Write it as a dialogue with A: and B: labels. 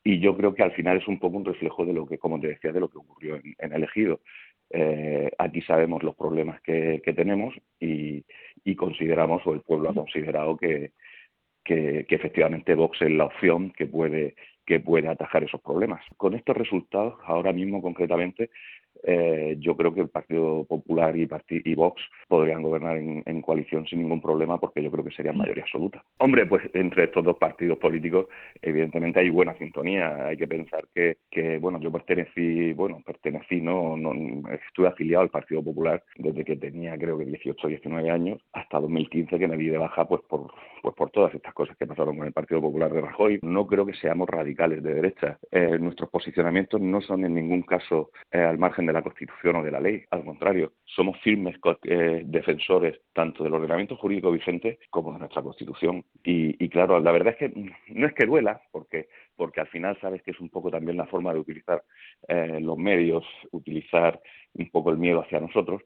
A: Y yo creo que al final es un poco un reflejo de lo que, como te decía, de lo que ocurrió en el Ejido. Aquí sabemos los problemas que tenemos y consideramos, o el pueblo ha considerado que efectivamente Vox es la opción que puede atajar esos problemas. Con estos resultados, ahora mismo concretamente, yo creo que el Partido Popular y Vox podrían gobernar en coalición sin ningún problema, porque yo creo que serían mayoría absoluta. Hombre, pues entre estos dos partidos políticos evidentemente hay buena sintonía. Hay que pensar bueno, yo estuve afiliado al Partido Popular desde que tenía creo que 18 o 19 años hasta 2015, que me di de baja pues por todas estas cosas que pasaron con el Partido Popular de Rajoy. No creo que seamos radicales de derecha. Nuestros posicionamientos no son en ningún caso al margen de la Constitución o de la ley. Al contrario, somos firmes defensores tanto del ordenamiento jurídico vigente como de nuestra Constitución. Y claro, la verdad es que no es que duela, porque al final sabes que es un poco también la forma de utilizar los medios, utilizar un poco el miedo hacia nosotros,